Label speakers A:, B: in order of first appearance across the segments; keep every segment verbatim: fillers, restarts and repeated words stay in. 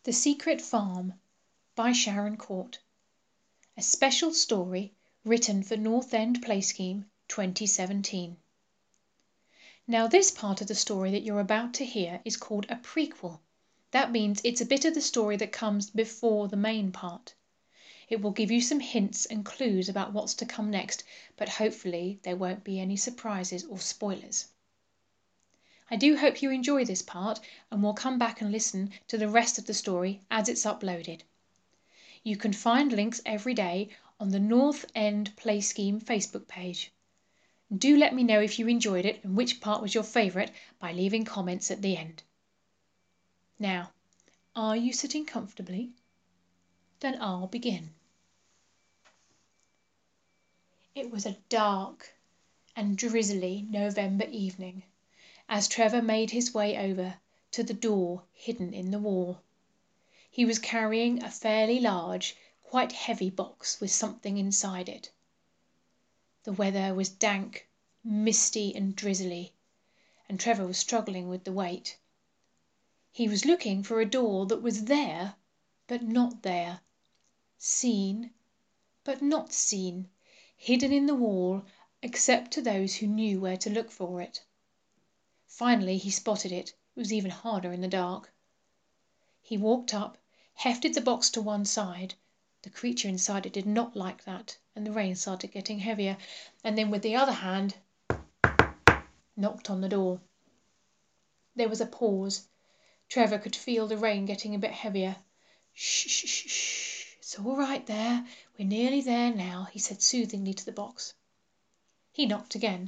A: The Secret Farm by Sharon Court. A special story written for North End Play Scheme twenty seventeen. Now this part of the story that you're about to hear is called a prequel. That means it's a bit of the story that comes before the main part. It will give you some hints and clues about what's to come next, but hopefully there won't be any surprises or spoilers. I do hope you enjoy this part and will come back and listen to the rest of the story as it's uploaded. You can find links every day on the North End Play Scheme Facebook page. Do let me know if you enjoyed it and which part was your favourite by leaving comments at the end. Now, are you sitting comfortably? Then I'll begin. It was a dark and drizzly November evening as Trevor made his way over to the door hidden in the wall. He was carrying a fairly large, quite heavy box with something inside it. The weather was dank, misty and drizzly, and Trevor was struggling with the weight. He was looking for a door that was there, but not there, seen, but not seen, hidden in the wall except to those who knew where to look for it. Finally he spotted it. It was even harder in the dark. He walked up, hefted the box to one side. The creature inside it did not like that, and the rain started getting heavier, and then with the other hand knocked on the door. There was a pause. Trevor could feel the rain getting a bit heavier. Shh, shh, shh, shh. It's all right there. We're nearly there now, he said soothingly to the box. He knocked again,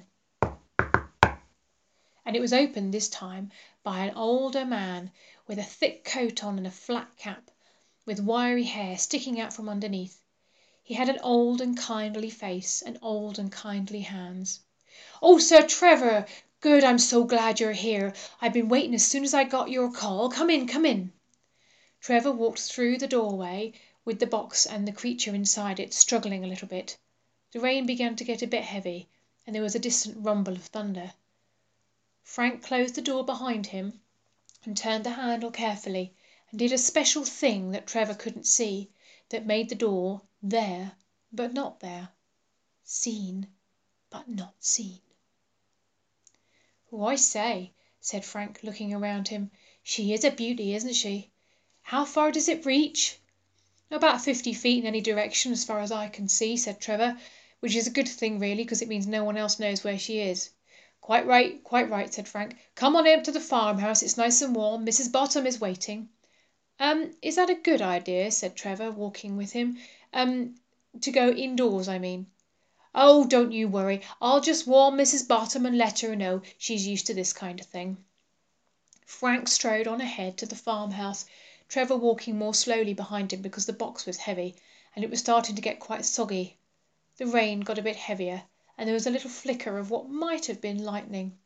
A: and it was opened this time by an older man with a thick coat on and a flat cap, with wiry hair sticking out from underneath. He had an old and kindly face and old and kindly hands. "Oh, Sir Trevor! Good, I'm so glad you're here. I've been waiting as soon as I got your call. Come in, come in." Trevor walked through the doorway with the box and the creature inside it, struggling a little bit. The rain began to get a bit heavy, and there was a distant rumble of thunder. Frank closed the door behind him and turned the handle carefully and did a special thing that Trevor couldn't see, that made the door there but not there, seen but not seen. "Oh, I say," said Frank, looking around him. "She is a beauty, isn't she? How far does it reach?" "About fifty feet in any direction as far as I can see," said Trevor, "which is a good thing really, because it means no one else knows where she is." "Quite right, quite right," said Frank. "Come on up to the farmhouse. It's nice and warm. Missus Bottom is waiting." Um, is that a good idea?" said Trevor, walking with him. Um, to go indoors, I mean." "Oh, don't you worry. I'll just warn Missus Bottom and let her know. She's used to this kind of thing." Frank strode on ahead to the farmhouse, Trevor walking more slowly behind him because the box was heavy and it was starting to get quite soggy. The rain got a bit heavier, and there was a little flicker of what might have been lightning.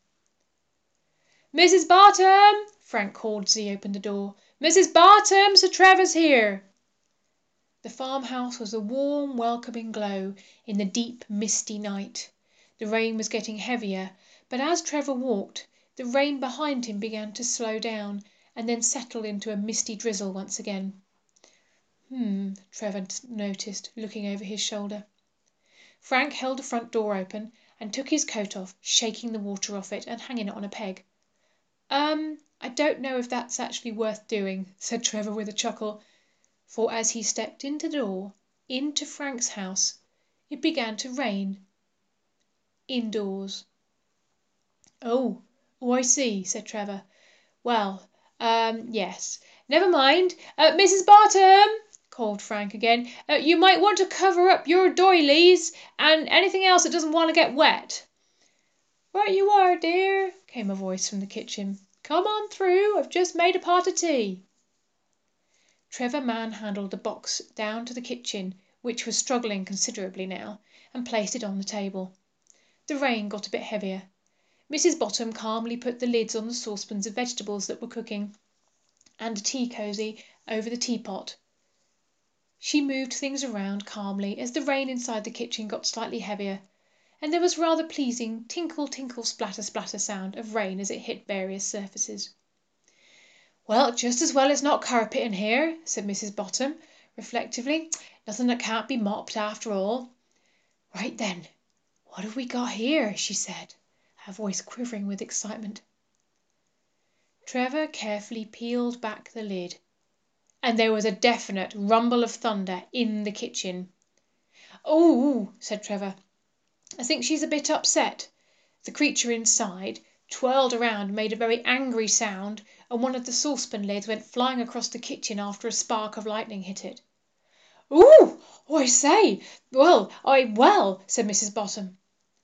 A: "Missus Bottom!" Frank called as he opened the door. "Missus Bottom, Sir Trevor's here." The farmhouse was a warm, welcoming glow in the deep, misty night. The rain was getting heavier, but as Trevor walked, the rain behind him began to slow down and then settle into a misty drizzle once again. Hmm, Trevor noticed, looking over his shoulder. Frank held the front door open and took his coat off, shaking the water off it and hanging it on a peg. Um, I don't know if that's actually worth doing," said Trevor with a chuckle, for as he stepped into the door, into Frank's house, it began to rain. Indoors. "Oh, oh, I see," said Trevor. "Well, um, yes. Never mind. Uh, Missus Bottom!" called Frank again. Uh, "you might want to cover up your doilies and anything else that doesn't want to get wet." "Right you are, dear," came a voice from the kitchen. "Come on through. I've just made a pot of tea." Trevor manhandled the box down to the kitchen, which was struggling considerably now, and placed it on the table. The rain got a bit heavier. Missus Bottom calmly put the lids on the saucepans of vegetables that were cooking, and a tea cosy over the teapot. She moved things around calmly as the rain inside the kitchen got slightly heavier, and there was rather pleasing tinkle, tinkle, splatter, splatter sound of rain as it hit various surfaces. "Well, just as well it's not carpet in here," said Missus Bottom reflectively. "Nothing that can't be mopped after all." "Right then, what have we got here?" she said, her voice quivering with excitement. Trevor carefully peeled back the lid, and there was a definite rumble of thunder in the kitchen. "Oh!" said Trevor. "I think she's a bit upset." The creature inside twirled around and made a very angry sound, and one of the saucepan lids went flying across the kitchen after a spark of lightning hit it. "Ooh! I say! Well, I well!" said Missus Bottom.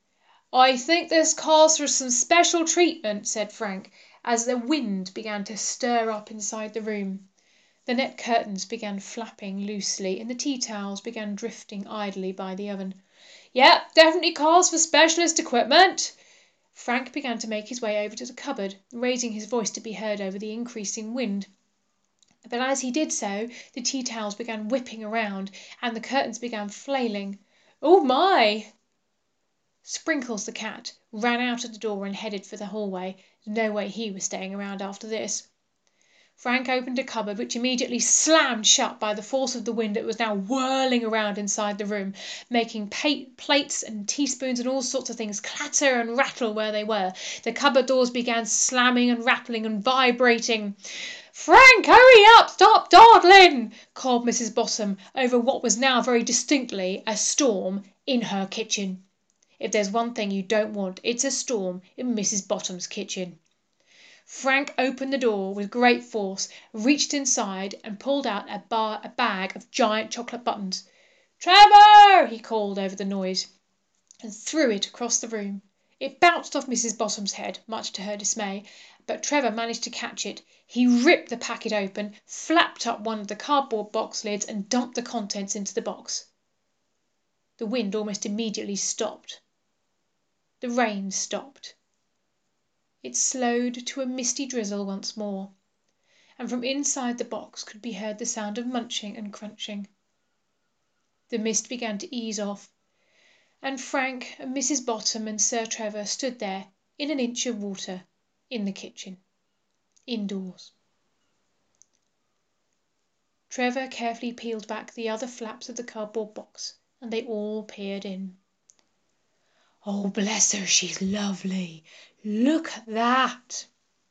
A: "I think this calls for some special treatment," said Frank, as the wind began to stir up inside the room. The net curtains began flapping loosely, and the tea towels began drifting idly by the oven. "Yep, definitely calls for specialist equipment." Frank began to make his way over to the cupboard, raising his voice to be heard over the increasing wind. But as he did so, the tea towels began whipping around, and the curtains began flailing. "Oh, my!" Sprinkles the cat ran out of the door and headed for the hallway. No way he was staying around after this. Frank opened a cupboard, which immediately slammed shut by the force of the wind that was now whirling around inside the room, making plates and teaspoons and all sorts of things clatter and rattle where they were. The cupboard doors began slamming and rattling and vibrating. "Frank, hurry up! Stop dawdling!" called Missus Bottom over what was now very distinctly a storm in her kitchen. If there's one thing you don't want, it's a storm in Missus Bottom's kitchen. Frank opened the door with great force, reached inside, and pulled out a, bar, a bag of giant chocolate buttons. "Trevor!" he called over the noise, and threw it across the room. It bounced off Missus Bottom's head, much to her dismay, but Trevor managed to catch it. He ripped the packet open, flapped up one of the cardboard box lids, and dumped the contents into the box. The wind almost immediately stopped. The rain stopped. It slowed to a misty drizzle once more, and from inside the box could be heard the sound of munching and crunching. The mist began to ease off, and Frank and Missus Bottom and Sir Trevor stood there in an inch of water in the kitchen, indoors. Trevor carefully peeled back the other flaps of the cardboard box, and they all peered in. "Oh, bless her, she's lovely! Look at that!"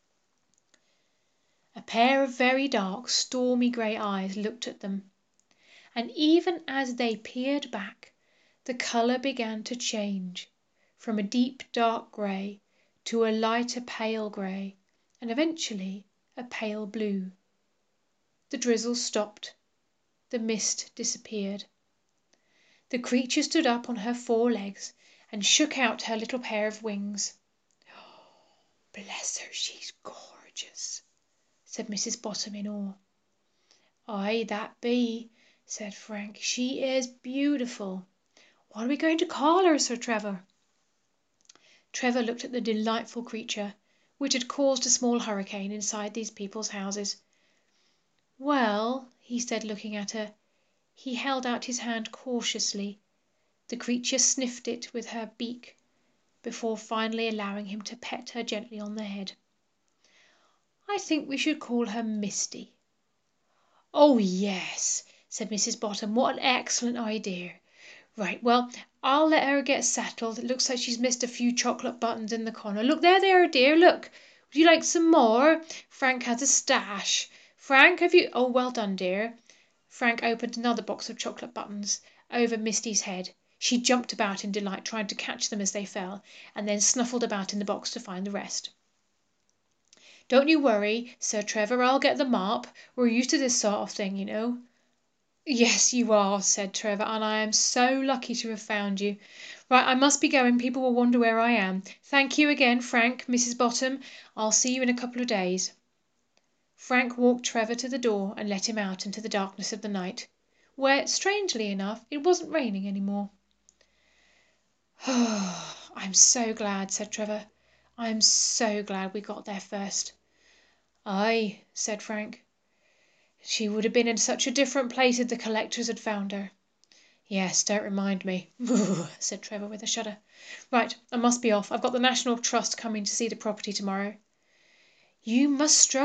A: A pair of very dark, stormy grey eyes looked at them, and even as they peered back, the colour began to change from a deep dark grey to a lighter pale grey, and eventually a pale blue. The drizzle stopped. The mist disappeared. The creature stood up on her four legs and shook out her little pair of wings. "Bless her, she's gorgeous," said Missus Bottom in awe. "Ay, that be," said Frank. "She is beautiful. What are we going to call her, Sir Trevor?" Trevor looked at the delightful creature, which had caused a small hurricane inside these people's houses. "Well," he said, looking at her. He held out his hand cautiously. The creature sniffed it with her beak before finally allowing him to pet her gently on the head. "I think we should call her Misty." "Oh, yes," said Missus Bottom. "What an excellent idea. Right, well, I'll let her get settled. It looks like she's missed a few chocolate buttons in the corner. Look, there they are, dear, look. Would you like some more? Frank has a stash. Frank, have you... Oh, well done, dear." Frank opened another box of chocolate buttons over Misty's head. She jumped about in delight, trying to catch them as they fell, and then snuffled about in the box to find the rest. "Don't you worry, Sir Trevor, I'll get the mop. We're used to this sort of thing, you know." "Yes, you are," said Trevor, "and I am so lucky to have found you. Right, I must be going. People will wonder where I am. Thank you again, Frank, Missus Bottom. I'll see you in a couple of days." Frank walked Trevor to the door and let him out into the darkness of the night, where, strangely enough, it wasn't raining any more. "Oh, I'm so glad," said Trevor. "I'm so glad we got there first." "Aye," said Frank. "She would have been in such a different place if the collectors had found her." "Yes, don't remind me," said Trevor with a shudder. "Right, I must be off. I've got the National Trust coming to see the property tomorrow." "You must stroll